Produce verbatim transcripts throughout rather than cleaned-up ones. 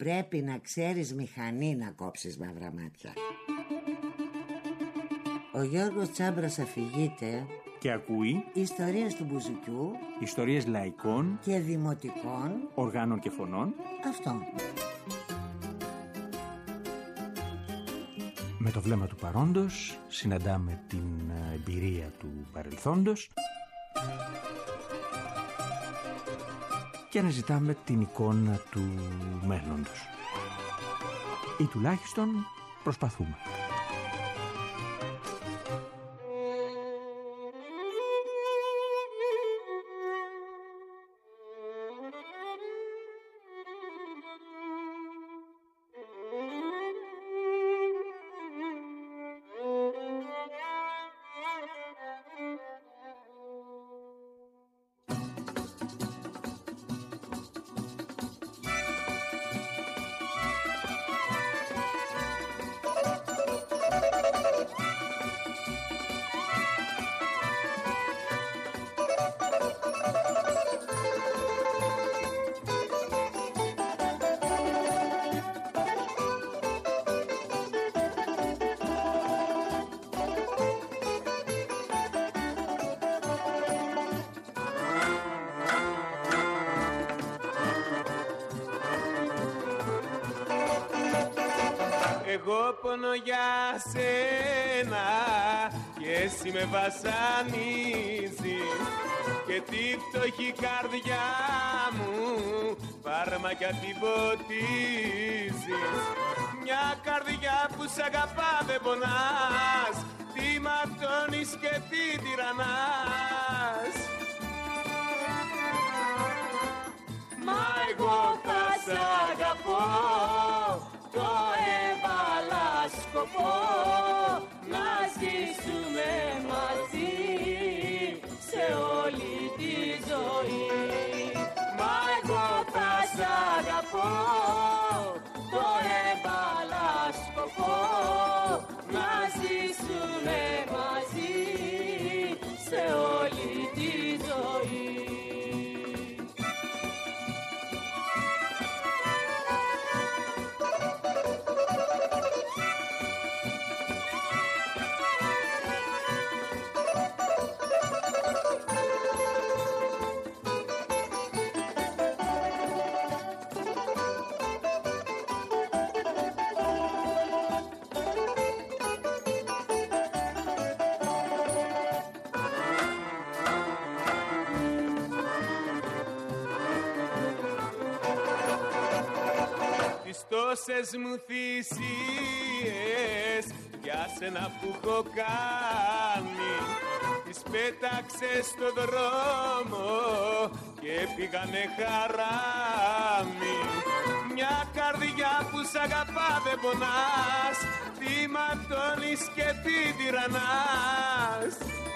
Πρέπει να ξέρεις μηχανή να κόψεις μαύρα μάτια. Ο Γιώργος Τσάμπρας αφηγείται και ακούει ιστορίες του μπουζουκιού, ιστορίες λαϊκών και δημοτικών οργάνων και φωνών. Αυτό. Με το βλέμμα του παρόντος συναντάμε την εμπειρία του παρελθόντος και αναζητάμε την εικόνα του μέλλοντος. Ή τουλάχιστον προσπαθούμε. Εγώ πονώ για σένα και εσύ με βασανίζεις και τη φτωχή καρδιά μου φάρμακα την ποτίζεις. Μια καρδιά που σ' αγαπά δεν πονάς, τη ματώνεις και τη τυραννάς. Μα εγώ θα σ' αγαπώ, το έβαλα σκοπό, να ζήσουμε μαζί σε όλη τη ζωή. Μα εγώ θα σ' αγαπώ, το έβαλα σκοπό, να ζήσουμε μαζί σε όλη τη ζωή. Τόσες μου θυσίες για σένα που έχω κάνει, τις πέταξες στο δρόμο και πήγανε χαράμι. Μια καρδιά που σ' αγαπά δεν πονάς, τη ματώνεις και τη τυραννάς.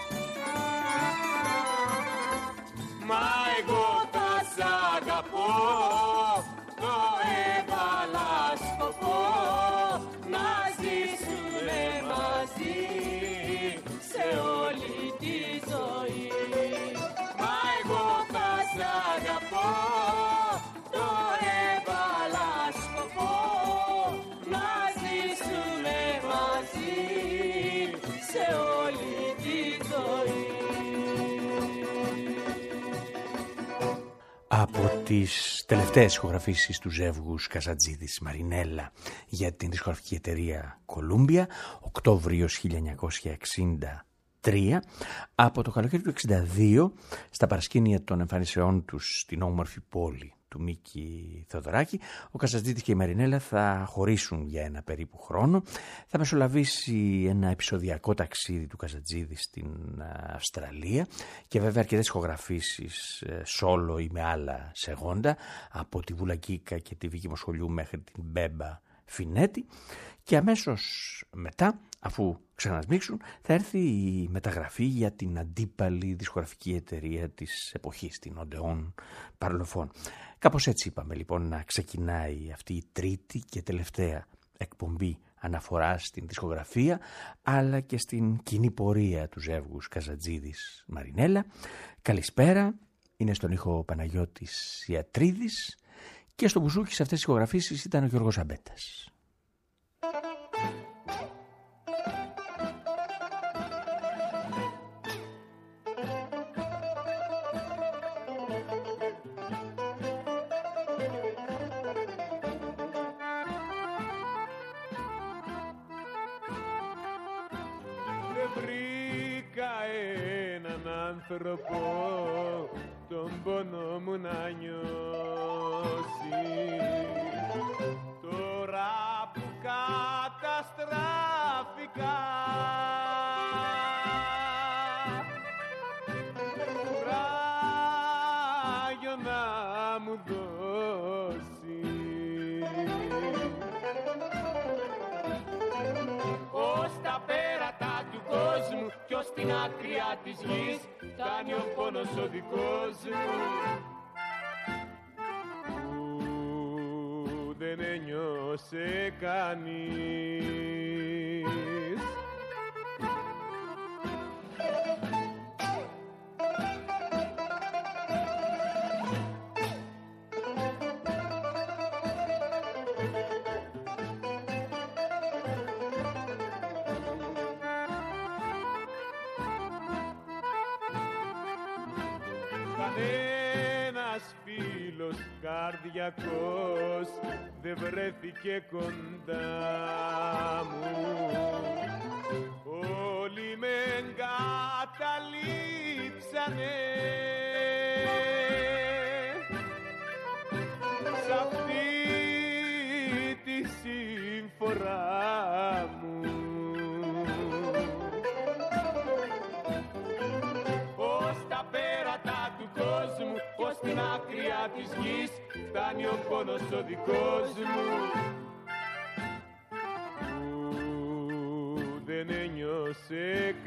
Μα εγώ θα σ' αγαπώ, το έβαλα σκοπό, να ζήσουμε μαζί σε όλη τη ζωή. Μα εγώ θα σ' αγαπώ, το έβαλα σκοπό, να ζήσουμε μαζί σε όλη τη ζωή. Από τις τελευταίες ηχογραφήσεις του ζεύγους Καζατζίδης Μαρινέλα για την δισκογραφική εταιρεία Κολούμπια, Οκτώβριος χίλια εννιακόσια εξήντα τρία, από το καλοκαίρι του εξήντα δύο, στα παρασκήνια των εμφανίσεών τους στην όμορφη πόλη του Μίκη Θεοδωράκη, ο Καζατζίδης και η Μαρινέλα θα χωρίσουν για ένα περίπου χρόνο. Θα μεσολαβήσει ένα επεισοδιακό ταξίδι του Καζατζίδη στην Αυστραλία και βέβαια αρκετές ηχογραφήσεις σόλο ή με άλλα σεγόντα, από τη Βουλακίκα και τη Βίκη Μοσχολιού μέχρι την Μπέμπα Φινέτη, και αμέσως μετά, αφού ξανασμίξουν, θα έρθει η μεταγραφή για την αντίπαλη δισκογραφική εταιρεία της εποχής, την Οντεόν Παρλοφών. Κάπως έτσι είπαμε λοιπόν να ξεκινάει αυτή η τρίτη και τελευταία εκπομπή αναφορά στην δισκογραφία αλλά και στην κοινή πορεία του ζεύγους Καζατζίδης Μαρινέλα. Καλησπέρα, είναι στον ήχο Παναγιώτης Ιατρίδης Και στο μπουζούκι σε αυτές τις ηχογραφήσεις ήταν ο Γιώργος Αμπέτας. Άνθρωπο τον πόνο μου να νιώσει τώρα που καταστράφηκα κουράγιο να μου δώσει ως τα πέρατα του κόσμου κι ως την άκρια της γης φτάνει ο πόνος ο δικός μου που δεν ένιωσε κανείς. Κανένας φίλος καρδιακός δεν βρέθηκε κοντά μου όλοι με εγκαταλείψανε σ' αυτή τη συμφορά μου κόσμου, ως την άκρια της γης φτάνει ο πόνος ο δικός μου που δεν ένιωσε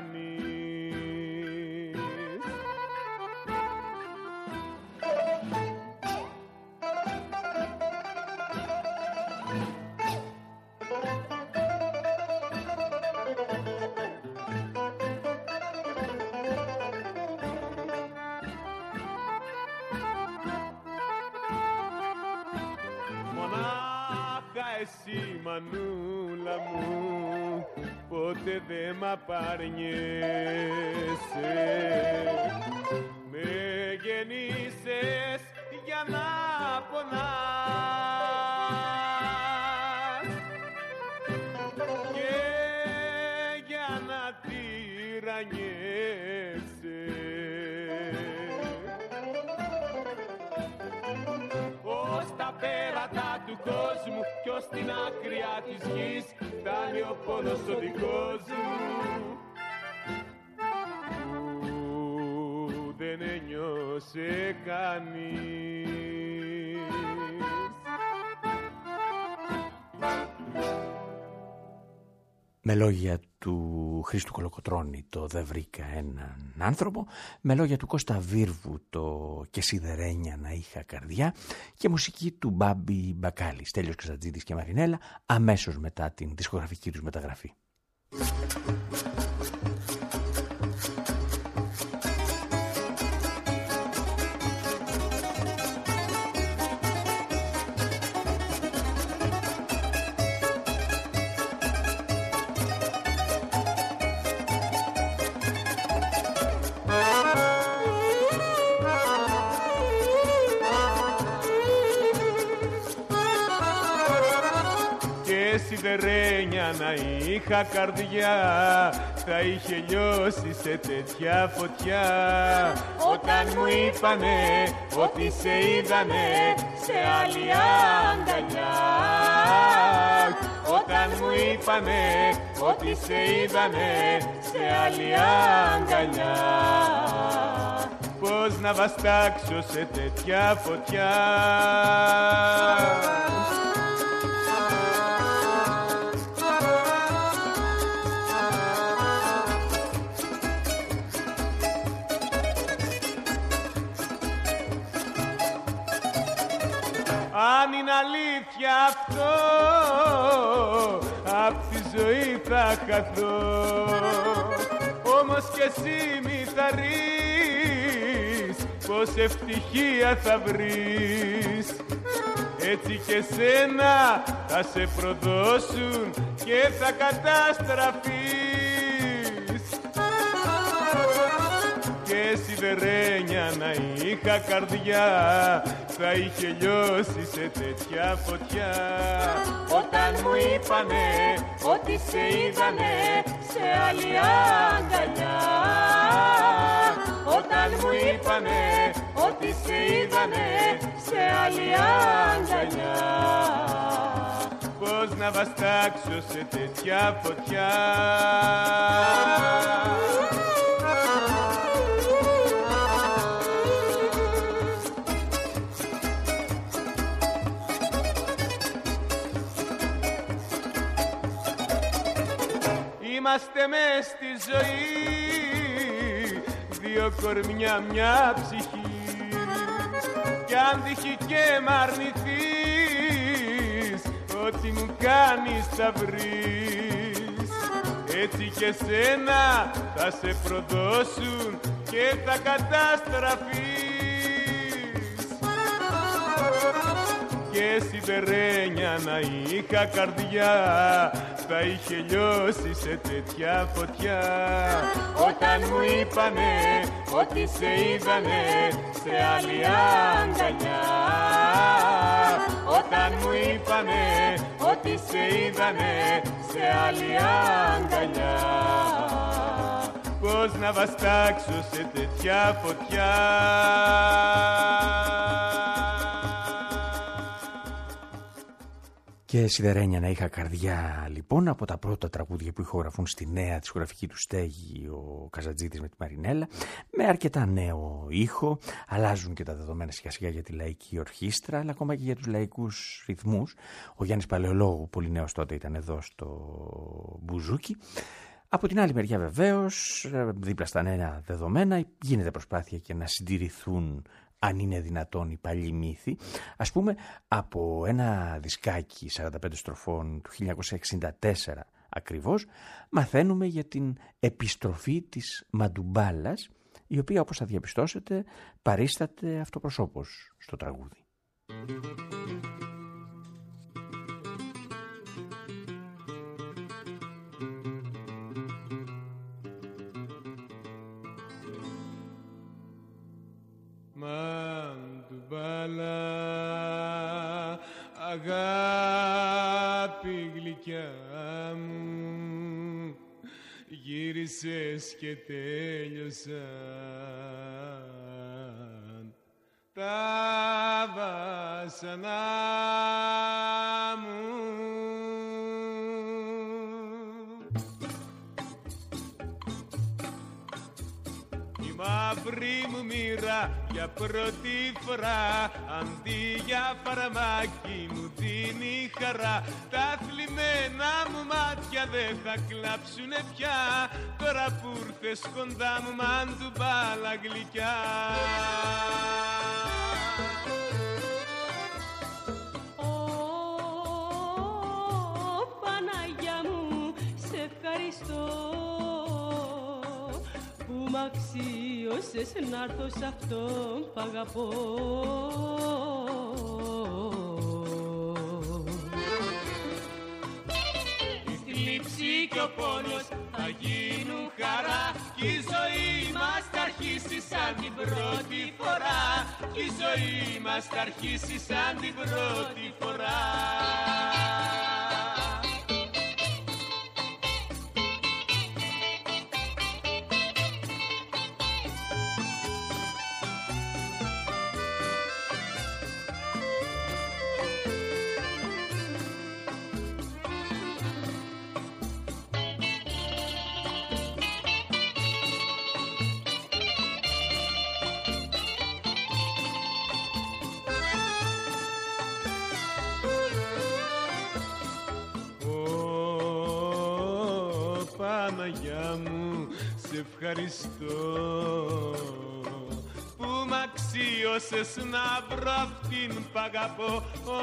κανείς. Εσύ μανούλα μου ποτέ δε μ' απαρνιέσαι με γεννήσες για να πονάς και για να τυραννιέσαι ως τα πέρατα του κόσμου κι ως την άκρια της γης φτάνει ο πόνος ο δικός μου που δεν ένιωσε κανείς. Με λόγια του Χρήστου Κολοκοτρώνη το «Δεν βρήκα έναν άνθρωπο», με λόγια του Κώστα Βίρβου το «Και σιδερένια να είχα καρδιά» και μουσική του Μπάμπη Μπακάλη, Στέλιος Καζατζίδης και Μαρινέλα αμέσως μετά την δισκογραφική τους μεταγραφή. Σιδερένια να είχα καρδιά θα είχε λιώσει σε τέτοια φωτιά όταν μου είπανε ότι σε είδανε σε άλλη αγκαλιά όταν μου είπανε ότι σε είδανε σε άλλη αγκαλιά πώς να βαστάξω σε τέτοια φωτιά. Αν είναι αλήθεια αυτό, απ' τη ζωή θα χαθώ. Όμως κι εσύ μη θαρρείς, πως ευτυχία θα βρεις. έτσι και σένα θα σε προδώσουν και θα καταστραφείς. Και σιδερένια να είχα καρδιά, θα είχε λιώσει σε τέτοια φωτιά. Όταν μου είπανε ότι σε είδανε σε άλλη αγκαλιά, όταν μου είπανε ότι σε είδανε σε άλλη αγκαλιά, πώς να βαστάξω σε τέτοια φωτιά. Είμαστε μες στη ζωή, δύο κορμιά μια ψυχή, κι αν τύχει και μ' αρνηθείς, ό,τι μου κάνεις θα βρεις. Έτσι και σένα θα σε προδώσουν και θα καταστραφείς. Και σιδερένια να είχα καρδιά, θα είχε λιώσει σε τέτοια φωτιά. Όταν μου είπανε ότι σε είδανε σε άλλη αγκαλιά, όταν μου είπανε ότι σε είδανε σε άλλη αγκαλιά, πώς να βαστάξω σε τέτοια φωτιά. Και σιδερένια να είχα καρδιά, λοιπόν, από τα πρώτα τραγούδια που ηχογραφούν στη νέα δισκογραφική του στέγη ο Καζατζίδης με τη Μαρινέλα, με αρκετά νέο ήχο. Αλλάζουν και τα δεδομένα σιγά σιγά για τη λαϊκή ορχήστρα, αλλά ακόμα και για τους λαϊκούς ρυθμούς. Ο Γιάννης Παλαιολόγου, πολύ νέος τότε, ήταν εδώ στο Μπουζούκι. Από την άλλη μεριά, βεβαίως, δίπλα στα νέα δεδομένα, γίνεται προσπάθεια και να συντηρηθούν, αν είναι δυνατόν, οι παλιοί μύθοι. Ας πούμε, από ένα δισκάκι σαράντα πέντε στροφών του χίλια εννιακόσια εξήντα τέσσερα ακριβώς, μαθαίνουμε για την επιστροφή της Μαντουμπάλας, η οποία, όπως θα διαπιστώσετε, παρίσταται αυτοπροσώπως στο τραγούδι. Μαντουμπάλα, αγάπη γλυκιά μου, γύρισες και τέλειωσαν τα βάσανά μου. Μαύρη μου μοίρα για πρώτη φορά, αντί για φαραμάκι μου δίνει χαρά. Τα θλιμμένα μου μάτια δεν θα κλάψουνε πια, τώρα που ήρθες κοντά μου, Μαντουμπάλα γλυκιά. Ω, Παναγιά μου, σε ευχαριστώ που μ' αξίωσες να'ρθω σ' αυτόν που αγαπώ. Η θλίψη και ο πόνος θα γίνουν χαρά, κι η ζωή μας θα αρχίσει σαν την πρώτη φορά, κι η ζωή μας θα αρχίσει σαν την πρώτη φορά. Παναγιά μου, σε ευχαριστώ που μ' αξίωσες να βρω αυτήν που αγαπώ.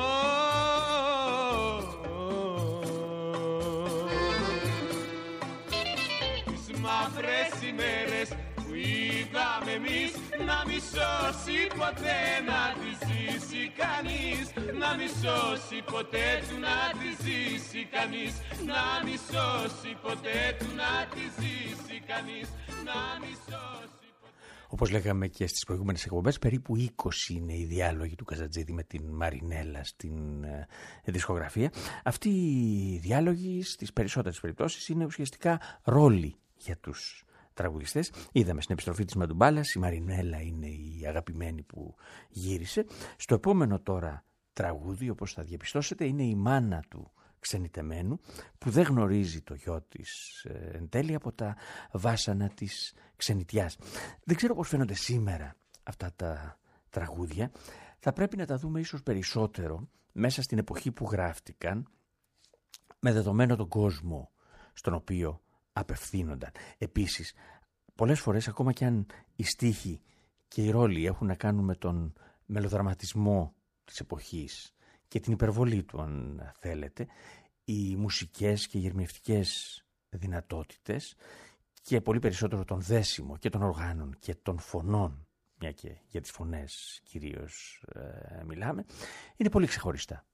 Τις μαύρες ημέρες που είδαμε εμείς, να μη σώσει ποτέ να τη ζήσει κανείς. κανείς, να μη σώσει ποτέ του να τη ζήσει κανείς, να μη σώσει ποτέ του να τη ζήσει κανείς, να μη σώσει. Όπως λέγαμε και στις προηγούμενες εκπομπές, περίπου είκοσι είναι οι διάλογοι του Καζατζίδη με την Μαρινέλα στην ε, δισκογραφία. Αυτοί οι διάλογοι στις περισσότερες περιπτώσεις είναι ουσιαστικά ρόλοι για τους τραγουδιστές. Είδαμε στην επιστροφή της Μαντουμπάλας, η Μαρινέλα είναι η αγαπημένη που γύρισε. Στο επόμενο τώρα τραγούδι, όπως θα διαπιστώσετε, είναι η μάνα του ξενιτεμένου που δεν γνωρίζει το γιο της ε, εν τέλει από τα βάσανα της ξενιτιάς. Δεν ξέρω πώς φαίνονται σήμερα αυτά τα τραγούδια. Θα πρέπει να τα δούμε ίσως περισσότερο μέσα στην εποχή που γράφτηκαν, με δεδομένο τον κόσμο στον οποίο απευθύνονταν. Επίσης, πολλές φορές ακόμα κι αν οι στίχοι και οι ρόλοι έχουν να κάνουν με τον μελοδραματισμό της εποχής και την υπερβολή του, αν θέλετε, οι μουσικές και οι ερμηνευτικές δυνατότητες και πολύ περισσότερο τον δέσιμο και των οργάνων και των φωνών, μια και για τις φωνές κυρίως ε, μιλάμε, είναι πολύ ξεχωριστά.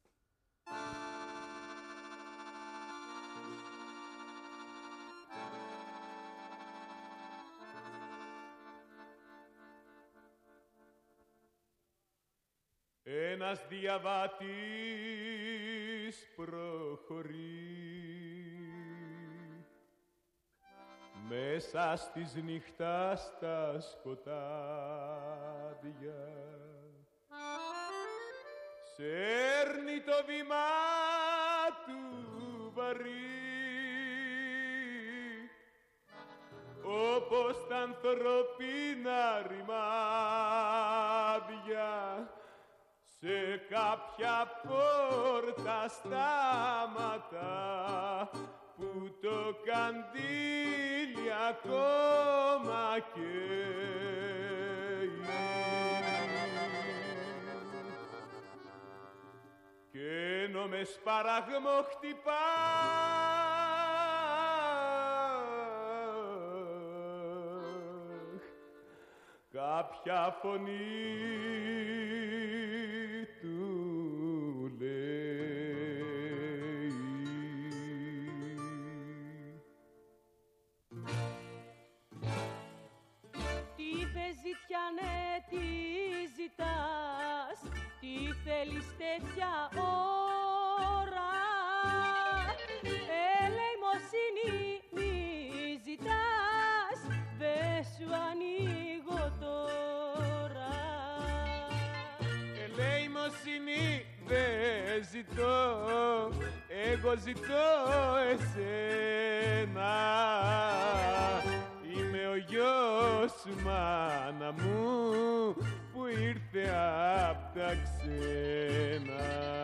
Ένας διαβάτης προχωρεί μέσα στις νύχτα στα σκοτάδια, σέρνει το βήμα του βαρύ όπως τα ανθρώπινα ρημάδια σε κάποια πόρτα στάματα που το καντήλι ακόμα καίει και ενώ με σπαραγμό χτυπά κάποια φωνή του λέει. Τι θες ζητιανέ, τι ζητάς, τι θέλεις τέτοια ώρα, ελεημοσύνη μη ζητάς, δε σου ανοίγω τώρα. Ελεημοσύνη δεν ζητώ, εγώ ζητώ εσένα. Είμαι ο γιος σου, μάνα μου, που ήρθε απ' τα ξένα.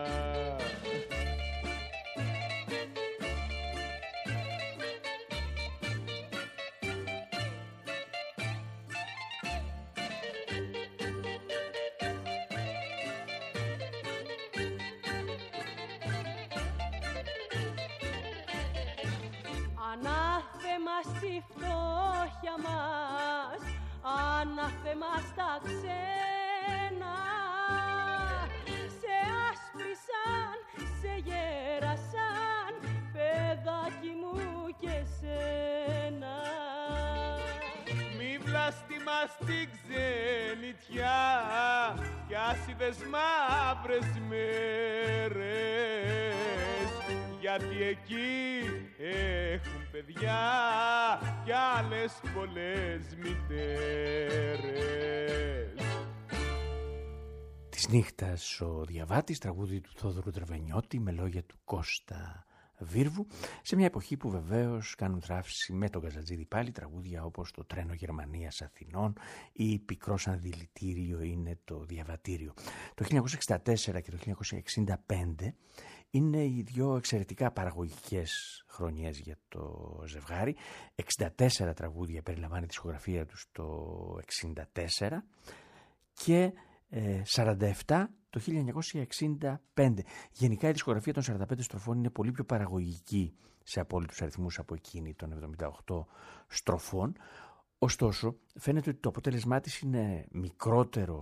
Ανάθεμα στη φτώχεια μας, ανάθεμα στα ξένα, σε άσπρισαν, σε γέρασαν, παιδάκι μου και σένα. Μη βλάστημας την ξενιτιά κι άσηδες μαύρες μέρες, γιατί εκεί έχουν παιδιά κι άλλες πολλές μητέρες. Της νύχτας ο Διαβάτης, τραγούδι του Θόδωρου Τρεβενιώτη με λόγια του Κώστα Βίρβου, σε μια εποχή που βεβαίως κάνουν θράψη με τον Καζατζίδη πάλι τραγούδια όπως το Τρένο Γερμανίας Αθηνών ή Πικρό σαν δηλητήριο είναι το Διαβατήριο. Το χίλια εννιακόσια εξήντα τέσσερα και το χίλια εννιακόσια εξήντα πέντε είναι οι δύο εξαιρετικά παραγωγικές χρονιές για το ζευγάρι. εξήντα τέσσερα τραγούδια περιλαμβάνει τη δισκογραφία τους το εξήντα τέσσερα και ε, σαράντα επτά το χίλια εννιακόσια εξήντα πέντε. Γενικά η δισκογραφία των σαράντα πέντε στροφών είναι πολύ πιο παραγωγική σε απόλυτους αριθμούς από εκείνη των εβδομήντα οκτώ στροφών. Ωστόσο, φαίνεται ότι το αποτέλεσμά της είναι μικρότερο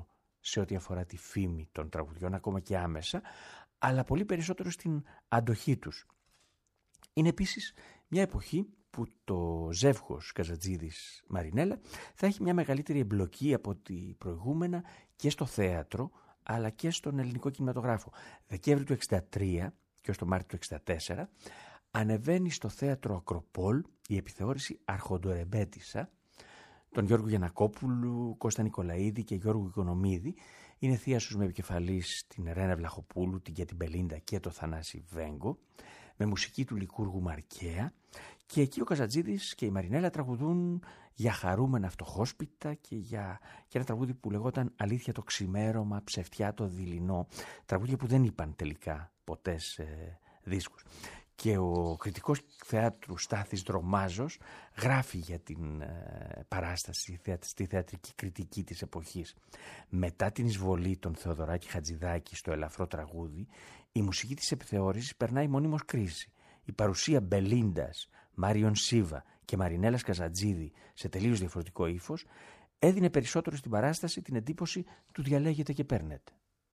σε ό,τι αφορά τη φήμη των τραγουδιών, ακόμα και άμεσα, αλλά πολύ περισσότερο στην αντοχή τους. Είναι επίσης μια εποχή που το ζεύγος Καζατζίδης Μαρινέλα θα έχει μια μεγαλύτερη εμπλοκή από τη προηγούμενα και στο θέατρο, αλλά και στον ελληνικό κινηματογράφο. Δεκέμβρη του εξήντα τρία και ως το Μάρτιο του εξήντα τέσσερα ανεβαίνει στο θέατρο Ακροπόλ η επιθεώρηση Αρχοντορεμπέτισσα των Γιώργου Γιαννακόπουλου, Κώστα Νικολαίδη και Γιώργου Οικονομίδη. Είναι θίασος με επικεφαλής την Ρένα Βλαχοπούλου, την Κέτη Μπελίντα και το Θανάση Βέγκο, με μουσική του Λικούργου Μαρκαία, και εκεί ο Καζατζίδης και η Μαρινέλα τραγουδούν για χαρούμενα φτωχόσπιτα και για, για ένα τραγούδι που λεγόταν «Αλήθεια το ξημέρωμα, ψευτιά το δειλινό», τραγούδια που δεν είπαν τελικά ποτέ σε δίσκους. Και ο κριτικός θεάτρου Στάθης Δρομάζος γράφει για την ε, παράσταση στη θεατρική κριτική της εποχής. Μετά την εισβολή των Θεοδωράκη Χατζηδάκη στο ελαφρό τραγούδι, η μουσική της επιθεώρησης περνάει μονίμως κρίση. Η παρουσία Μπελίντας, Μάριον Σίβα και Μαρινέλας Καζατζίδη σε τελείως διαφορετικό ύφος έδινε περισσότερο στην παράσταση την εντύπωση του διαλέγετε και παίρνετε.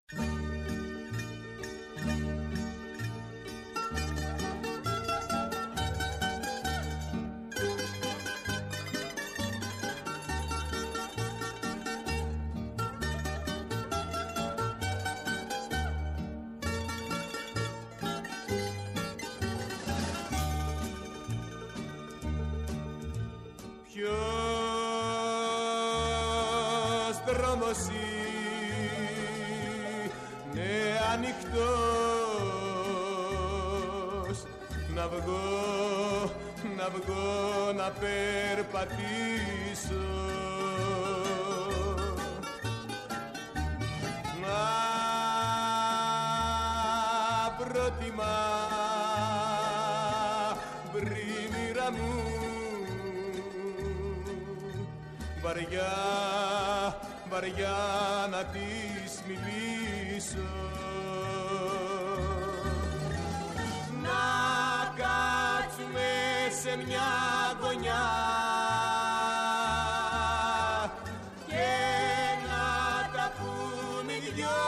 Ποιος δρόμος είναι ανοιχτός, να βγω, να βγω να περπατήσω, να προτιμά βρήμυρα μου βαριά, βαριά να της μιλήσω, να κάτσουμε σε μια γωνιά και να τα πούμε οι δυο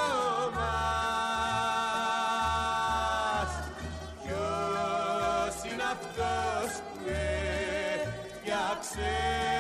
μας. Ποιος είναι αυτός που έφτιαξε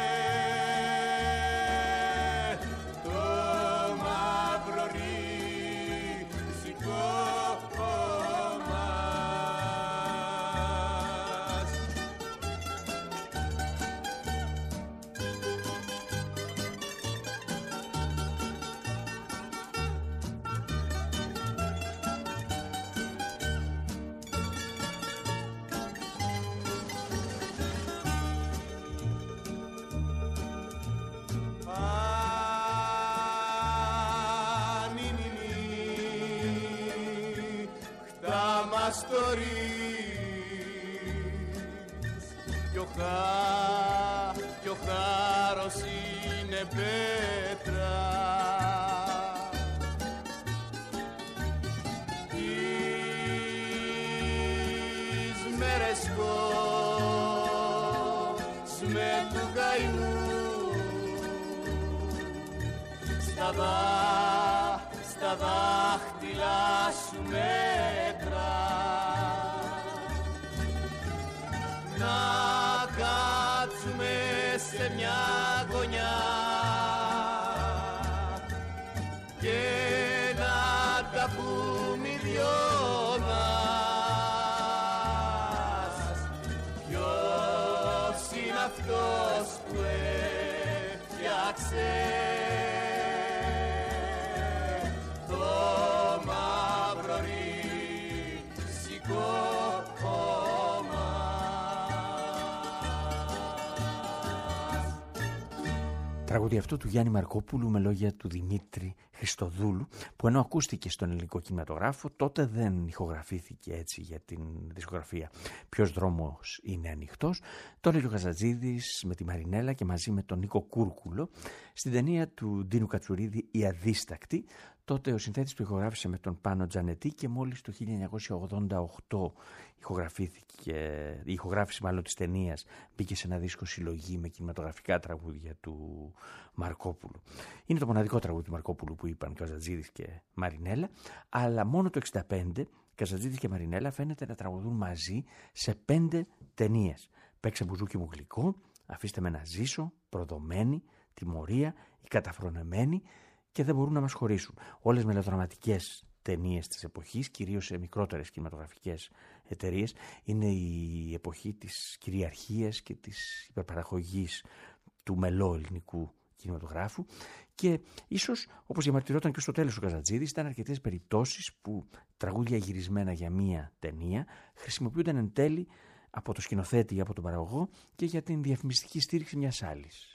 κι ο, χά, κι ο χάρος είναι πέτρα, τις μέρες πως με του καημού στα, δά, στα δάχτυλα σου μέτρα, να κάτσουμε σε μια γωνιά και να τα πούμε οι δυο μας. Ποιος είναι αυτός που έφτιαξε το μαύρο ρύσικο χώμα. Τραγούδι αυτό του Γιάννη Μαρκόπουλου με λόγια του Δημήτρη Χριστοδούλου, που ενώ ακούστηκε στον ελληνικό κινηματογράφο, τότε δεν ηχογραφήθηκε έτσι για την δισκογραφία. Ποιος δρόμος είναι ανοιχτός, το έλεγε ο Καζατζίδης με τη Μαρινέλα και μαζί με τον Νίκο Κούρκουλο στην ταινία του Ντίνου Κατσουρίδη «Η Αδίστακτη», Τότε ο συνθέτης του ηχογράφησε με τον Πάνο Τζανετή και μόλις το χίλια εννιακόσια ογδόντα οκτώ ηχογραφήθηκε, η ηχογράφηση μάλλον της ταινίας μπήκε σε ένα δίσκο συλλογή με κινηματογραφικά τραγούδια του Μαρκόπουλου. Είναι το μοναδικό τραγούδι του Μαρκόπουλου που είπαν Καζατζίδης και Μαρινέλα, αλλά μόνο το εξήντα πέντε Καζατζίδης και Μαρινέλα φαίνεται να τραγουδούν μαζί σε πέντε ταινίες. Παίξε μπουζούκι μου γλυκό, Αφήστε με να ζήσω, Προδομένη, Τιμωρία, Η καταφρονεμένη και Δεν μπορούν να μας χωρίσουν. Όλες μελοδραματικές ταινίες της εποχής, κυρίως σε μικρότερες κινηματογραφικές εταιρείες. Είναι η εποχή της κυριαρχίας και της υπερπαραγωγής του μελό ελληνικού κινηματογράφου και ίσως, όπως διαμαρτυρόταν και στο τέλος ο Καζατζίδης, ήταν αρκετές περιπτώσεις που τραγούδια γυρισμένα για μία ταινία χρησιμοποιούνταν εν τέλει από το σκηνοθέτη ή από τον παραγωγό και για την διαφημιστική στήριξη μιας άλλης.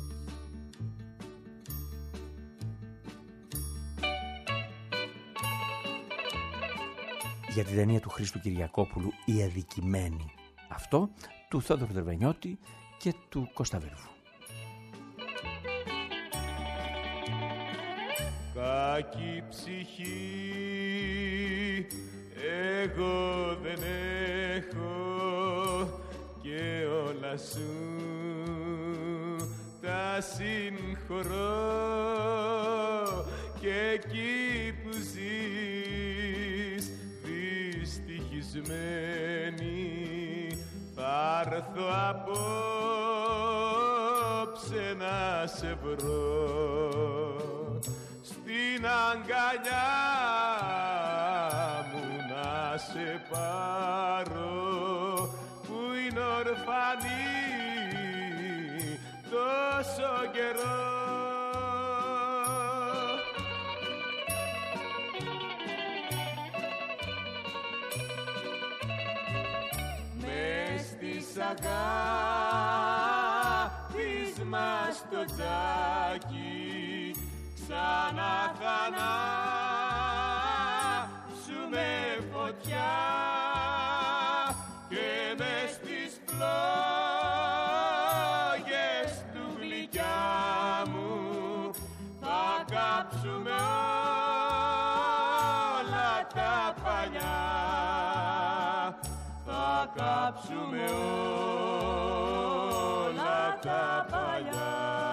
Για την ταινία του Χρήστου Κυριακόπουλου «Η Αδικημένη». Αυτό του Θόδωρου Δερβενιώτη και του Κώστα Βέρβου. Κακή ψυχή εγώ δεν έχω και όλα σου τα συγχωρώ και εκεί που ζεις δυστυχισμένη θα έρθω απόψε να σε βρω στην αγκαλιά μου να σε πάρω που είναι ορφανή τόσο καιρό. Μες στις αγάπης μας το τζάκι ξανά θα ανάψουμε φωτιά και μες στις πλόγες του γλυκιά μου θα κάψουμε όλα τα παλιά, θα κάψουμε όλα τα παλιά.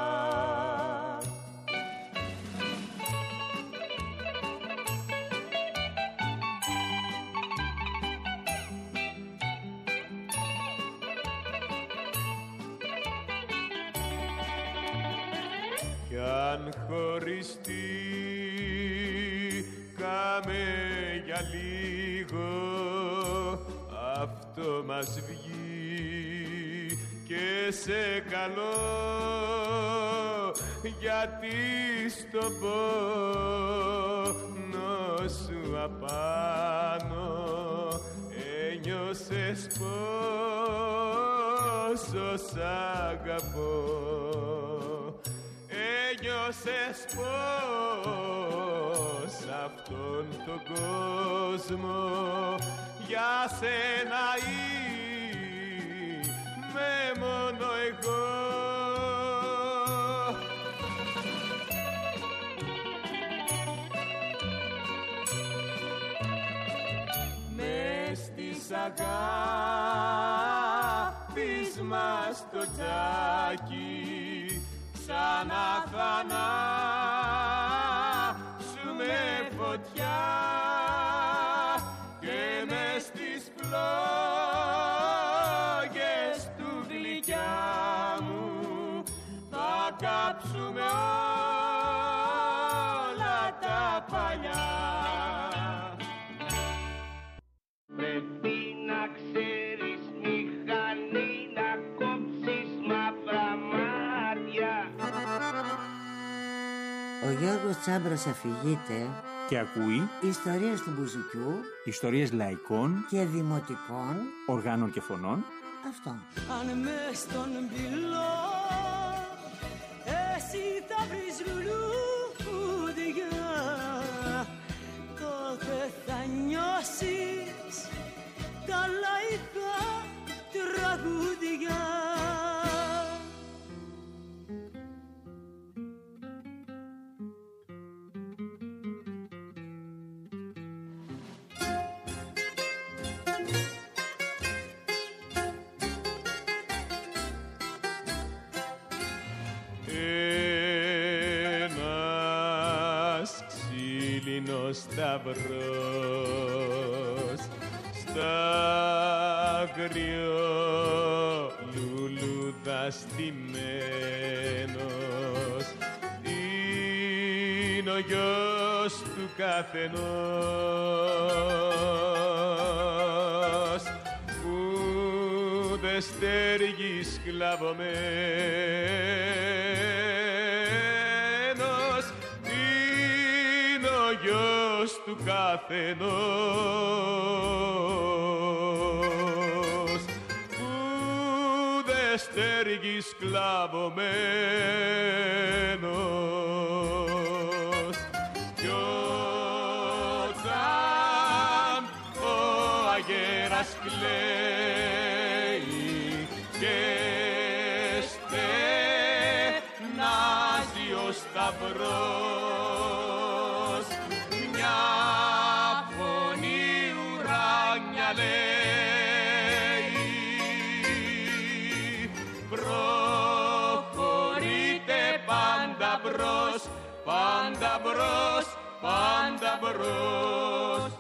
Κι αν χωριστεί κάμε για λίγο, αυτό μας βγει και σε καλό, γιατί στον πόνο σου απάνω ένιωσες πόσο σ' αγαπώ. Ένιωσες πως αυτόν τον κόσμο για σένα είμαι μόνο εγώ. Μες στις αγάπης μας το τζάκι ξανά θα ανάψουμε φωτιά και μες στις πλόγες του γλυκιά μου θα κάψουμε όλα τα παλιά. Πρέπει να ξέρεις μηχανή να κόψεις μαύρα μάτια. Ο Γιώργος Τσάμπρος αφηγείται Και ακούει ιστορίες του μπουζουκιού, ιστορίες λαϊκών και δημοτικών οργάνων και φωνών. Αυτό. Αν μες στον πυλό εσύ θα βρεις λουλούδια, τότε θα νιώσεις τα λαϊκά τραγούδια. σταυρός στα αγριό λουλούδα στημένος είναι ο γιος του καθενός που δε στέργει σκλαβωμένος είναι ο γιος του καθενός που δε στέργει σκλαβωμένος κι όταν ο αγέρας κλαίει και στενάζει ο σταυρός μια φωνή ουράνια λέει προχωρείτε πάντα μπρος, πάντα μπρος, πάντα μπρος.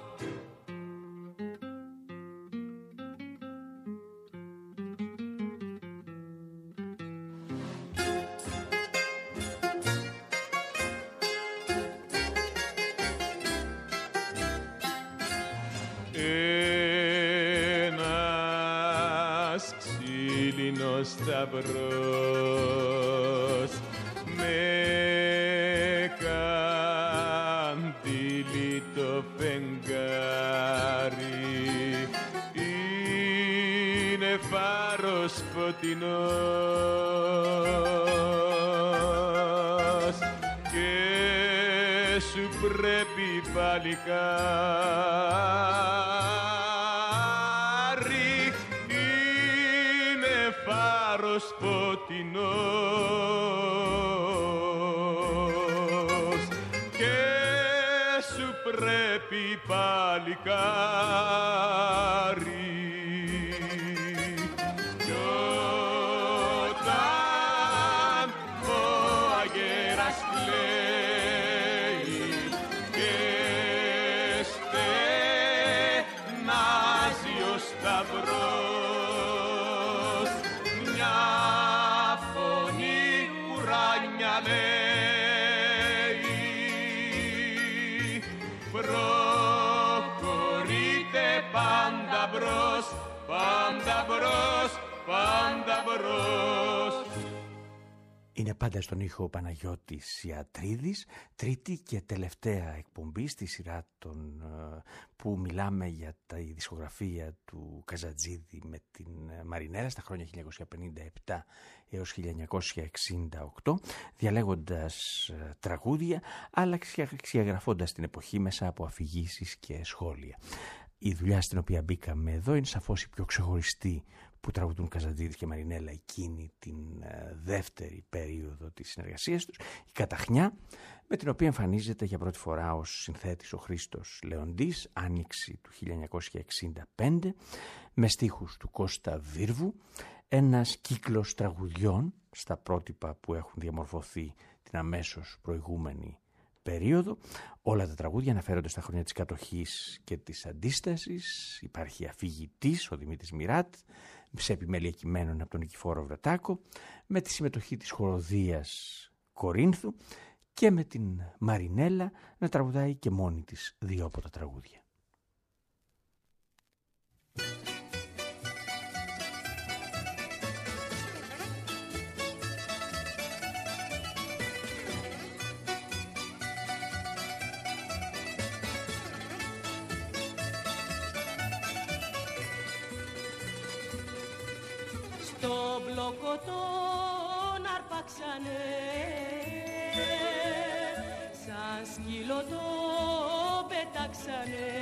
Ένας ξύλινος σταυρός με καντήλι το φεγγάρι είναι φάρος φωτεινός και σου πρέπει παλικάρι είναι φάρος φωτεινός και σου πρέπει παλικάρι κι όταν ο αγέρας κλαίει και στενάζει ο σταυρός μια φωνή ουράνια λέει προχωρείτε πάντα μπρος, πάντα μπρος, πάντα μπρος. Είναι πάντα στον ήχο ο Παναγιώτης Ιατρίδης, τρίτη και τελευταία εκπομπή στη σειρά των, που μιλάμε για τη δισκογραφία του Καζατζίδη με την Μαρινέλα στα χρόνια χίλια εννιακόσια πενήντα επτά έως χίλια εννιακόσια εξήντα οκτώ, διαλέγοντας τραγούδια αλλά ξεγραφώντας την εποχή μέσα από αφηγήσεις και σχόλια. Η δουλειά στην οποία μπήκαμε εδώ είναι σαφώς η πιο ξεχωριστή που τραγουδούν Καζατζίδης και Μαρινέλα εκείνη την δεύτερη περίοδο της συνεργασίας τους, η Καταχνιά, με την οποία εμφανίζεται για πρώτη φορά ως συνθέτης ο Χρήστος Λεοντής, άνοιξη του χίλια εννιακόσια εξήντα πέντε, με στίχους του Κώστα Βίρβου, ένας κύκλος τραγουδιών στα πρότυπα που έχουν διαμορφωθεί την αμέσως προηγούμενη περίοδο. Όλα τα τραγούδια αναφέρονται στα χρόνια της κατοχής και της αντίστασης. Υπάρχει αφηγητής, ο Δημήτρης Μιράτ, σε επιμέλεια κειμένων από τον Νικηφόρο Βρετάκο, με τη συμμετοχή της χοροδίας Κορίνθου και με την Μαρινέλα να τραγουδάει και μόνη της δύο από τα τραγούδια. Στο μπλόκο τον αρπάξανε, σαν σκύλο το πετάξανε,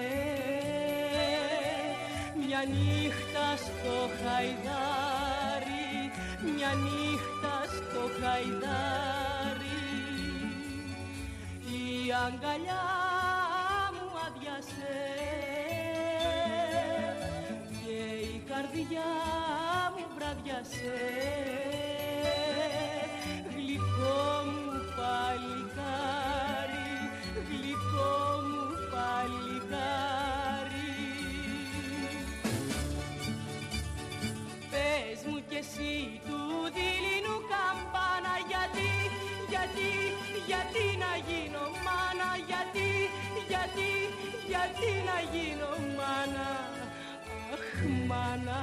μια νύχτα στο χαϊδάρι, μια νύχτα στο χαϊδάρι. Η αγκαλιά μου αδειάσε και η καρδιά μου βραδιάσε, γλυκό μου παλικάρι, γλυκό μου παλικάρι. γιατί να γίνω μάνα, αχ μάνα.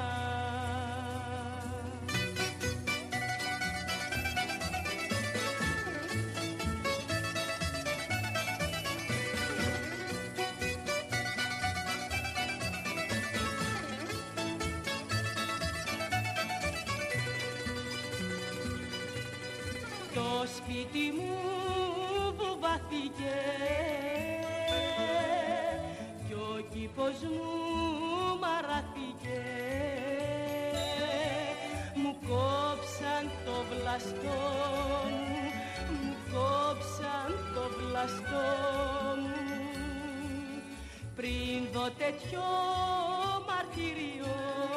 Το σπίτι μου βουβάθηκε κι ο κήπος μου μαράθηκε. Μου κόψαν το βλαστό μου, μου κόψαν το βλαστό μου. Πριν δω τέτοιο μαρτύριο,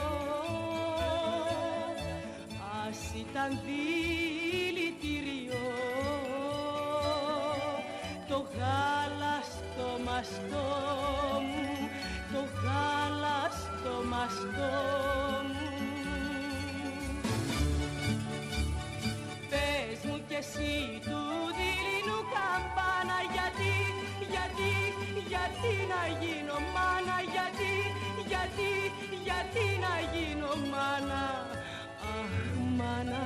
ας ήταν δηλητήριο το γάλα στο μαστό μου, το γάλα στο μαστό μου. Πες μου κι εσύ του δειλινού καμπάνα, γιατί, γιατί, γιατί να γίνω μάνα, γιατί, γιατί, γιατί να γίνω μάνα, αχ μάνα.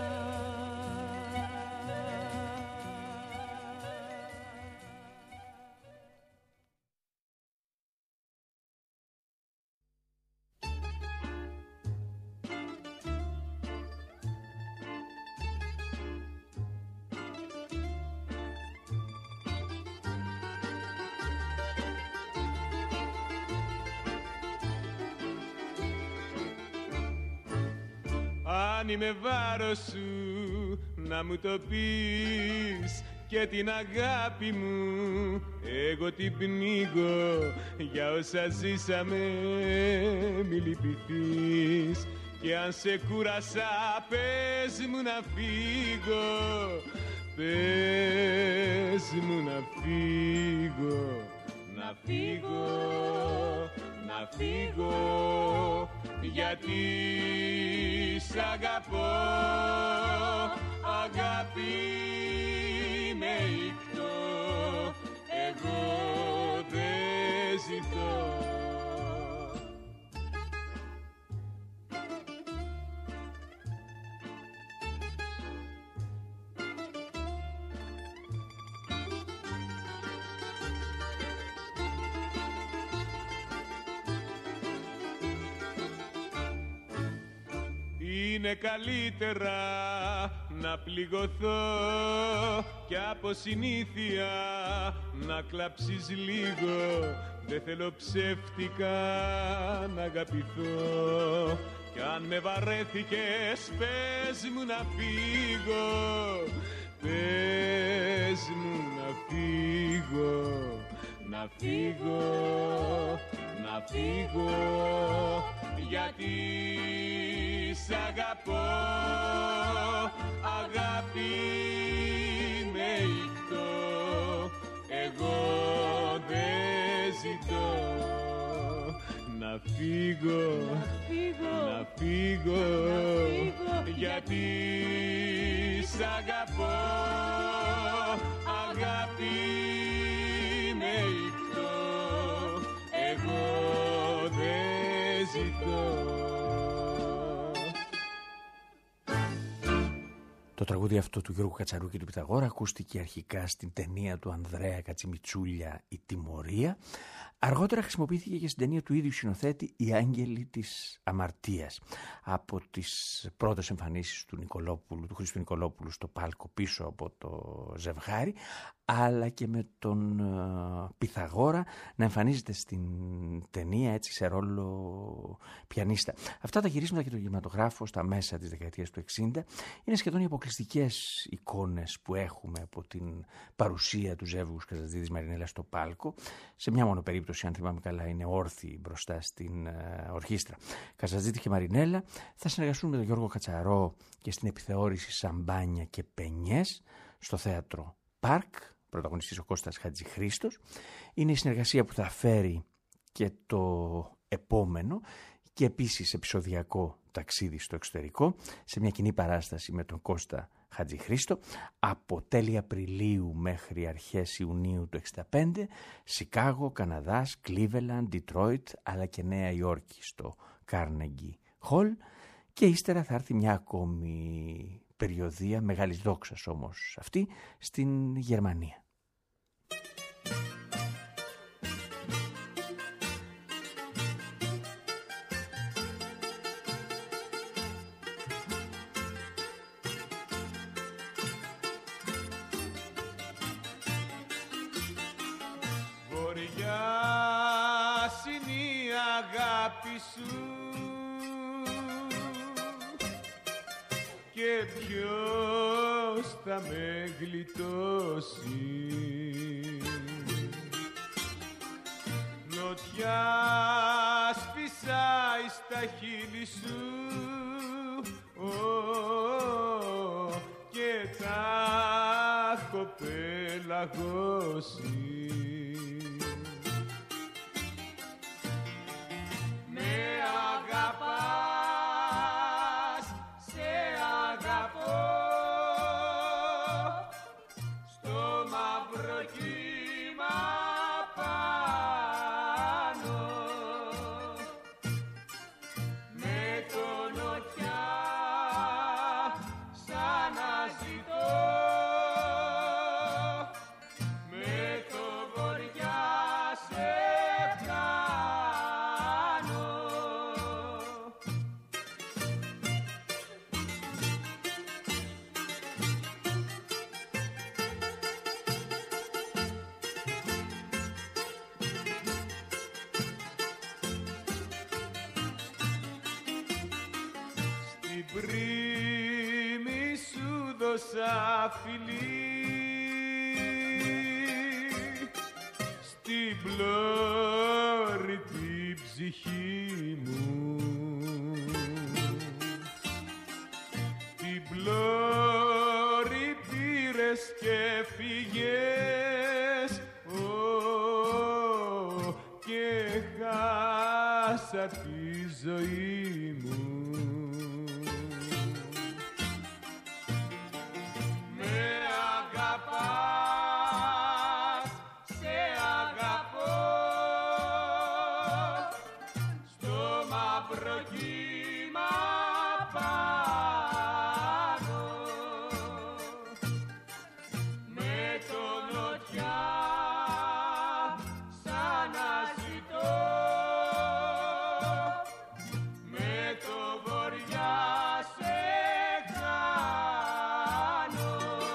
Αν είμαι βάρος σου να μου το πεις, και την αγάπη μου εγώ την πνίγω. Για όσα ζήσαμε μη λυπηθείς, και αν σε κούρασα πες μου να φύγω, πες μου να φύγω, να φύγω, να φύγω, γιατί σ' αγαπώ, αγάπη με ήκτο, εγώ δεν ζητώ. Είναι καλύτερα να πληγωθώ κι από συνήθεια να κλάψεις λίγο. Δεν θέλω ψεύτικα να αγαπηθώ, κι αν με βαρέθηκες πες μου να φύγω, πες μου να φύγω, να φύγω, να φύγω, γιατί σ' αγαπώ, αγάπη με ήκτο, εγώ δεν ζητώ. Να φύγω, να φύγω, να φύγω, να φύγω, γιατί σ' αγαπώ, αγάπη με ήκτο, εγώ δεν ζητώ. Το τραγούδι αυτό του Γιώργου Κατσαρού και του Πυθαγόρα ακούστηκε αρχικά στην ταινία του Ανδρέα Κατσιμιτσούλια «Η Τιμωρία». Αργότερα χρησιμοποιήθηκε και στην ταινία του ίδιου συνοθέτη «Οι Άγγελοι της Αμαρτίας». Από τις πρώτες εμφανίσεις του, Νικολόπουλου, του Χρήστου Νικολόπουλου στο πάλκο πίσω από το ζευγάρι, αλλά και με τον uh, Πυθαγόρα να εμφανίζεται στην ταινία έτσι σε ρόλο πιανίστα. Αυτά τα γυρίσματα και το κινηματογράφο στα μέσα της δεκαετίας του εξήντα είναι σχεδόν οι αποκλειστικές εικόνες που έχουμε από την παρουσία του ζεύγους Καζατζίδης Μαρινέλα στο πάλκο. Σε μια μόνο περίπτωση, αν θυμάμαι καλά, είναι όρθιοι μπροστά στην uh, ορχήστρα. Καζατζίδη και Μαρινέλα θα συνεργαστούν με τον Γιώργο Κατσαρό και στην επιθεώρηση Σαμπάνια και Πενιές στο θέατρο Πάρκ, πρωταγωνιστής ο Κώστας Χατζηχρήστος. Είναι η συνεργασία που θα φέρει και το επόμενο και επίσης επεισοδιακό ταξίδι στο εξωτερικό σε μια κοινή παράσταση με τον Κώστα Χατζηχρήστο από τέλη Απριλίου μέχρι αρχές Ιουνίου του εξήντα πέντε, Σικάγο, Καναδάς, Κλίβελαντ, Ντιτρόιτ αλλά και Νέα Υόρκη στο Carnegie Hall, και ύστερα θα έρθει μια ακόμη περιοδεία μεγάλης δόξας όμως αυτή στην Γερμανία. Βοριάς είναι η αγάπη σου και ποιος θα με γλιτώσει. Νοτιά σφυσάει στα χείλη σου, oh, και τα έχω πελαγώσει. Με αγαπάς, σε αγαπώ, στο μαύρο κύμα πάνω, με το νοτιά σαν να ζητώ, με το βοριά σε κάνω. Στην πρίμη σου δώσα φιλί, στην πλώρη την ψυχή μου, την πλώρη πήρες και φύγες, oh, και χάσα τη ζωή μου. Με αγαπάς, σε αγαπώ, στο μαύρο κύμα πάνω, με το νοτιά σαν να ζητώ, με το βοριά σε κάνω.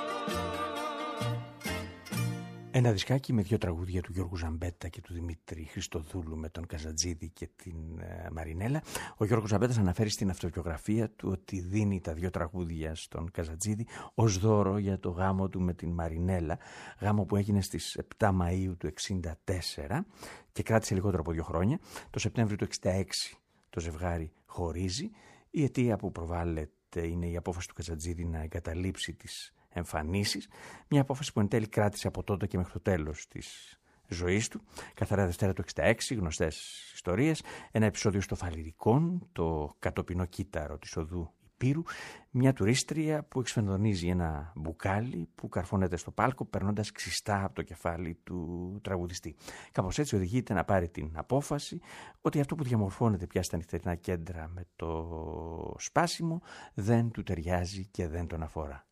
Ένα δισκάκι με δύο τραγούδια του Γιώργου Ζαμπέτα και του Δημήτρη Χριστοδούλου με τον Καζατζίδη και την ε, Μαρινέλα. Ο Γιώργος Ζαμπέτας αναφέρει στην αυτοβιογραφία του ότι δίνει τα δύο τραγούδια στον Καζατζίδη ως δώρο για το γάμο του με την Μαρινέλα, γάμο που έγινε στις επτά Μαΐου του εξήντα τέσσερα και κράτησε λιγότερο από δύο χρόνια. Το Σεπτέμβριο του εξήντα έξι το ζευγάρι χωρίζει. Η αιτία που προβάλλεται είναι η απόφαση του Καζατζίδη να εγκαταλείψει τις εμφανίσεις, μια απόφαση που εν τέλει κράτησε από τότε και μέχρι το τέλος της ζωής του. Καθαρά Δευτέρα του εξήντα έξι, γνωστές ιστορίες, ένα επεισόδιο στο Φαλιρικόν, το κατοπινό κύτταρο της οδού Υπήρου, μια τουρίστρια που εξφενδονίζει ένα μπουκάλι που καρφώνεται στο πάλκο περνώντας ξιστά από το κεφάλι του τραγουδιστή. Κάπως έτσι οδηγείται να πάρει την απόφαση ότι αυτό που διαμορφώνεται πια στα νυχτερινά κέντρα με το σπάσιμο δεν του ταιριάζει και δεν τον αφορά.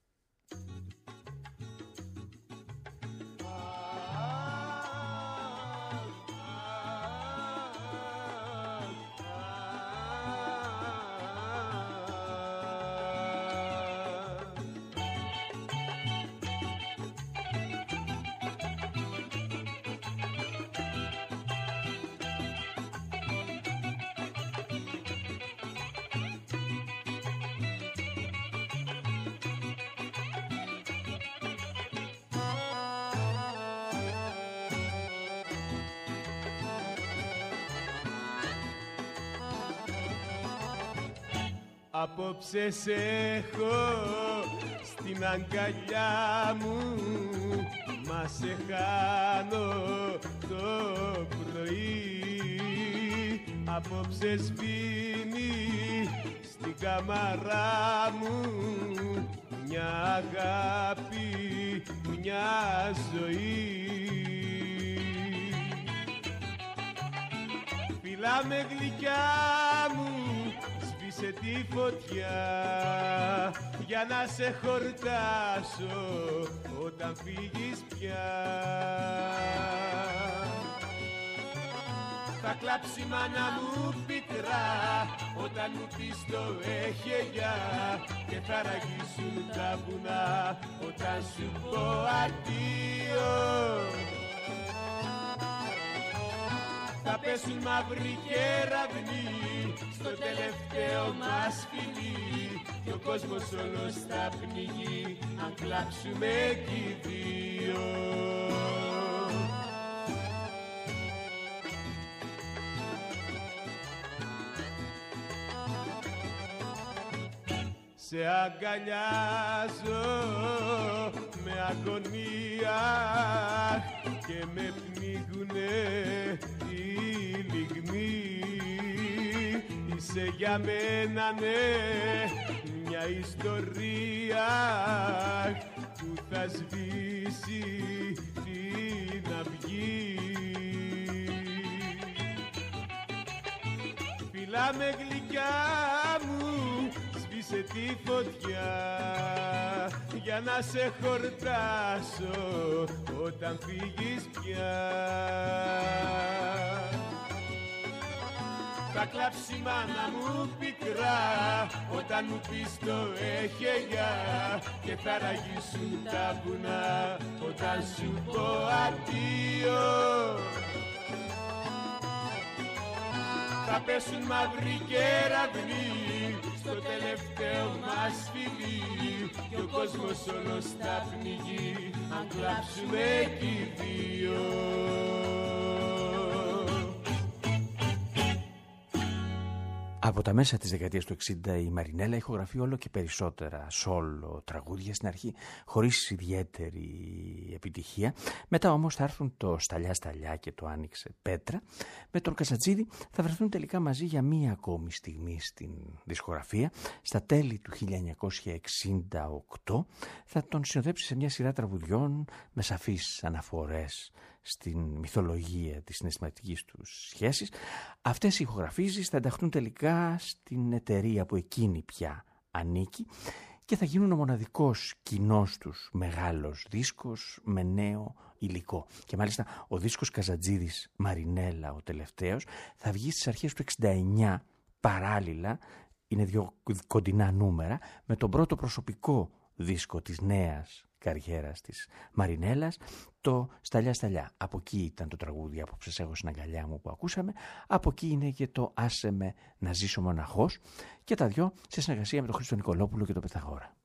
Απόψε σε έχω στην αγκαλιά μου, μα σε χάνω το πρωί. απόψε σβήνει στην κάμαρά μου μια αγάπη, μια ζωή. Φιλάμε γλυκιά μου, σβήσε τη φωτιά για να σε χορτάσω όταν φύγεις πια. Θα κλάψει η μάνα μου πικρά όταν μου πεις το έχε γεια και θα ραγίσουν τα βουνά όταν σου πω αντίο. Θα πέσουν μαύροι κεραυνοί στο τελευταίο μας φιλί και ο κόσμος όλος θα πνιγεί αν κλάψουμε κι οι δύο. Σε αγκαλιάζω με αγωνία και με πνίγουνε οι λυγμοί. Είσαι για μένα ναι μια ιστορία που θα σβήσει την αυγή. Φιλάμε γλυκιά μου, σβήσε τη φωτιά για να σε χορτάσω όταν φύγεις πια. Θα κλάψει η μάνα μου πικρά όταν μου πεις το έχε γεια και θα ραγίσουν τα βουνά όταν σου πω αντίο. Θα πέσουν μαύροι κεραυνοί στο τελευταίο μας φιλί και ο κόσμος όλος θα πνιγεί αν κλάψουμε κι οι δύο. Από τα μέσα της δεκαετίας του εξήντα η Μαρινέλα ηχογραφεί όλο και περισσότερα σόλο τραγούδια, στην αρχή χωρίς ιδιαίτερη επιτυχία. Μετά όμως θα έρθουν το Σταλιά Σταλιά και το Άνοιξε Πέτρα. Με τον Καζατζίδη θα βρεθούν τελικά μαζί για μία ακόμη στιγμή στην δισκογραφία. Στα τέλη του χίλια εννιακόσια εξήντα οκτώ θα τον συνοδέψει σε μια σειρά τραγουδιών με σαφείς αναφορές στην μυθολογία της συναισθηματικής τους σχέσης. Αυτές οι ηχογραφήσεις θα ενταχθούν τελικά στην εταιρεία που εκείνη πια ανήκει και θα γίνουν ο μοναδικός κοινός τους μεγάλος δίσκος με νέο υλικό. Και μάλιστα ο δίσκος Καζατζίδης Μαρινέλα, ο τελευταίος, θα βγει στις αρχές του εξήντα εννιά παράλληλα, είναι δύο κοντινά νούμερα, με τον πρώτο προσωπικό δίσκο της νέας καριέρας της Μαρινέλας, το Σταλιά Σταλιά. Από εκεί ήταν το τραγούδι «Απόψες έχω στην αγκαλιά μου» που ακούσαμε. Από εκεί είναι και το «Άσε με να ζήσω μοναχός» και τα δυο σε συνεργασία με τον Χρήστο Νικολόπουλο και τον Πεθαγόρα.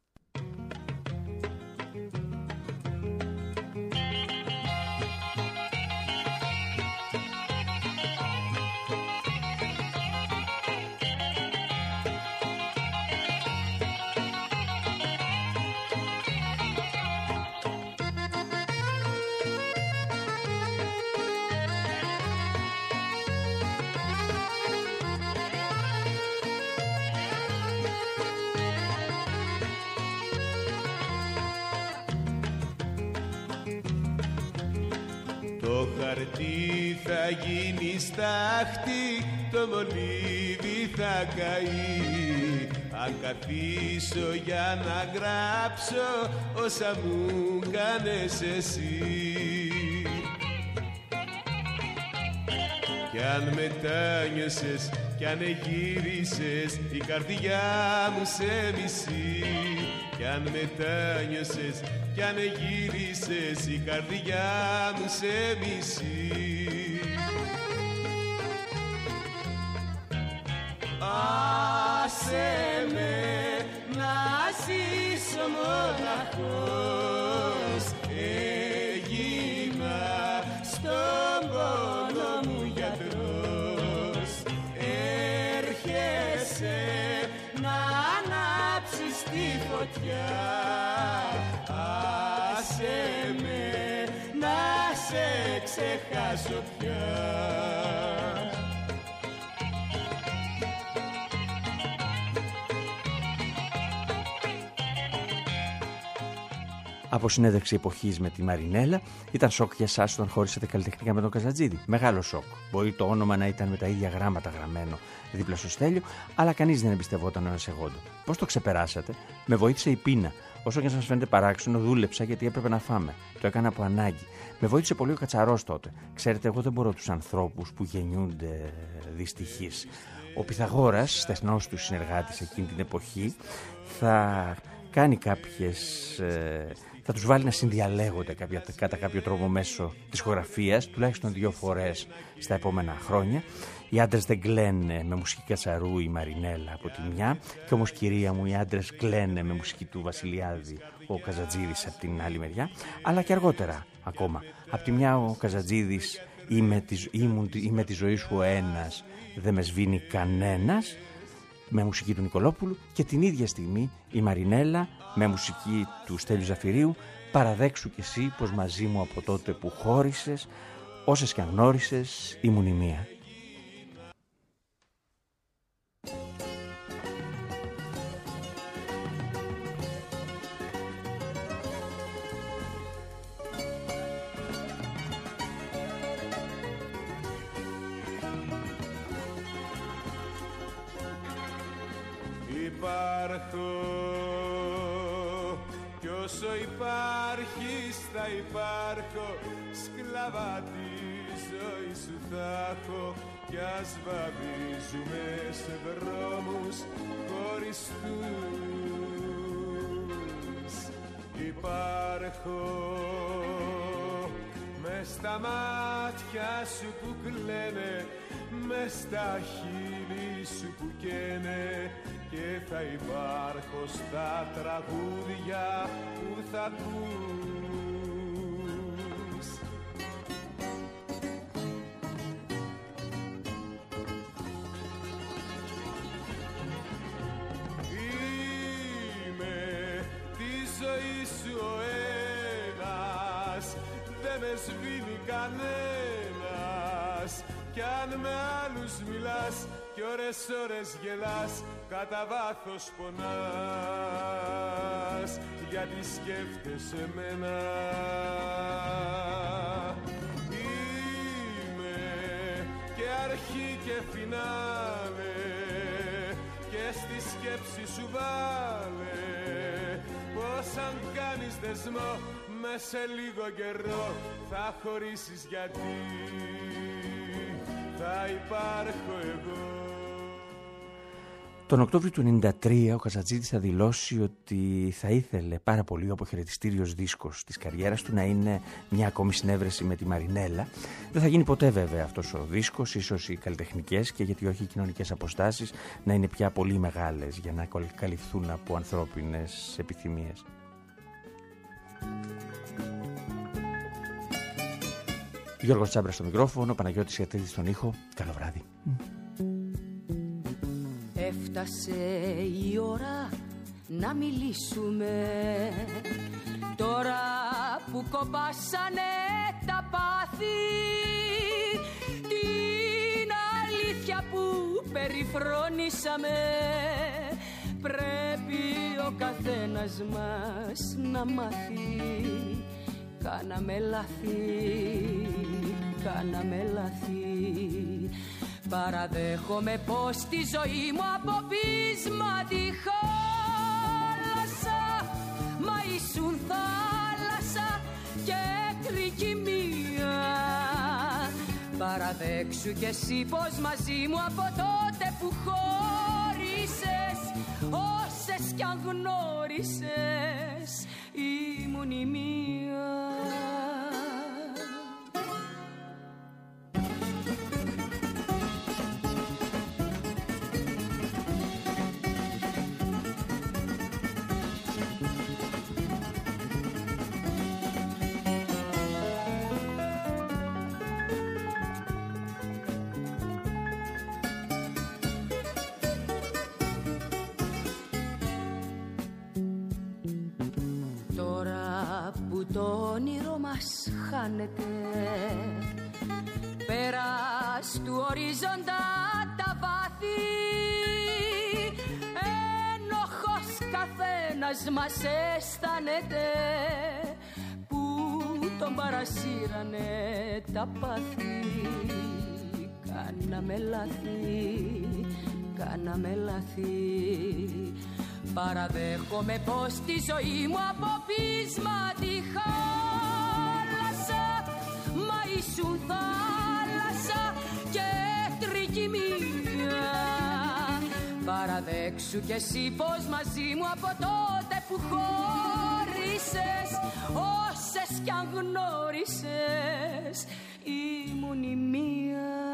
Το χαρτί θα γίνει στάχτη, το μολύβι θα καεί. Αν καθίσω για να γράψω όσα μου κάνες εσύ. Κι αν μετάνιωσες κι αν γύρισες η καρδιά μου σε μισεί. Κι αν μετάνιωσες κι αν γύρισες η καρδιά μου σε μισεί. Άσε με να ζήσω μοναχός, έγινα στον πόνο μου γιατρός. Έρχεσαι να ανάψεις τη φωτιά, άσε με να σε ξεχάσω πια. από συνέντευξη εποχής με τη Μαρινέλα. Ήταν σοκ για εσάς όταν χώρισατε καλλιτεχνικά με τον Καζατζίδη? Μεγάλο σοκ. Μπορεί το όνομα να ήταν με τα ίδια γράμματα γραμμένο δίπλα στο Στέλιο, αλλά κανείς δεν εμπιστευόταν ο ένας εγόντο. Πώς το ξεπεράσατε? Με βοήθησε η πείνα. Όσο και αν σας φαίνεται παράξενο, δούλεψα γιατί έπρεπε να φάμε. Το έκανα από ανάγκη. Με βοήθησε πολύ ο Κατσαρός τότε. Ξέρετε, εγώ δεν μπορώ τους ανθρώπους που γεννιούνται δυστυχείς. Ο Πυθαγόρας, στεθνός του συνεργάτης εκείνη την εποχή, θα κάνει κάποιες... Ε, θα τους βάλει να συνδιαλέγονται κάποια, κατά κάποιο τρόπο μέσω της ηχογραφίας, τουλάχιστον δύο φορές στα επόμενα χρόνια. Οι άντρες δεν κλαίνε με μουσική Κατσαρού η Μαρινέλα από τη μια, και όμως κυρία μου οι άντρες κλαίνε με μουσική του Βασιλιάδη ο Καζατζίδης από την άλλη μεριά, αλλά και αργότερα ακόμα. Από τη μια ο Καζατζίδης ή με τη, ήμουν, ή με τη ζωή σου ο ένας δεν με σβήνει κανένας, με μουσική του Νικολόπουλου, και την ίδια στιγμή η Μαρινέλα με μουσική του Στέλιου Ζαφυρίου, παραδέξου κι εσύ πως μαζί μου από τότε που χώρισες, όσες κι αν γνώρισες, ήμουν η μία. Υπάρχω κι όσο υπάρχεις θα υπάρχω, σκλαβά τη ζωή σου θα έχω, κι ας βαδίζουμε σε δρόμους χωριστούς. Υπάρχω μες στα μάτια σου που κλαίνε, μες στα χείλη σου που καίνε, και θα υπάρχω στα τραγούδια που θα ακούς. Είμαι τη ζωή σου ο ένας, δεν με σβήνει κανένας, κι αν με άλλους μιλάς κι ώρες ώρες γελάς, κατά βάθος πονάς, γιατί σκέφτεσαι εμένα. Είμαι και αρχή και φινάλε, και στη σκέψη σου βάλε πως αν κάνεις δεσμό με σε λίγο καιρό θα χωρίσεις, γιατί θα υπάρχω εγώ. Τον Οκτώβριο του ενενήντα τρία ο Καζατζίδης θα δηλώσει ότι θα ήθελε πάρα πολύ ο αποχαιρετιστήριος δίσκος της καριέρας του να είναι μια ακόμη συνέβρεση με τη Μαρινέλα. Δεν θα γίνει ποτέ βέβαια αυτός ο δίσκος, ίσως οι καλλιτεχνικές και γιατί όχι οι κοινωνικές αποστάσεις να είναι πια πολύ μεγάλες για να καλυφθούν από ανθρώπινες επιθυμίες. Γιώργος Τσάμπρας στο μικρόφωνο, Παναγιώτης Ιατρίδης στον ήχο. Καλό βράδυ. Έφτασε η ώρα να μιλήσουμε, τώρα που κοπάσανε τα πάθη, την αλήθεια που περιφρόνησαμε πρέπει ο καθένας μας να μάθει. Κάναμε λάθη, κάναμε λάθη. Παραδέχομαι πως τη ζωή μου από πείσμα τη χάλασα, μα ήσουν θάλασσα και τρικυμία. Παραδέξου κι εσύ πως μαζί μου από τότε που χώρισες, όσες κι αν γνώρισες, ήμουν η μία. Το όνειρο μας χάνεται πέρας του ορίζοντα τα βάθη, ένοχος καθένα ένας μας αισθάνεται που τον παρασύρανε τα πάθη. Κάναμε λάθη, κάναμε λάθη. Παραδέχομαι πως τη ζωή μου από πείσμα τη χάλασα. Μα ήσουν θάλασσα και τρικυμία. Παραδέξου κι εσύ πως μαζί μου από τότε που χώρισες, όσες κι αν γνώρισες, ήμουν η μία.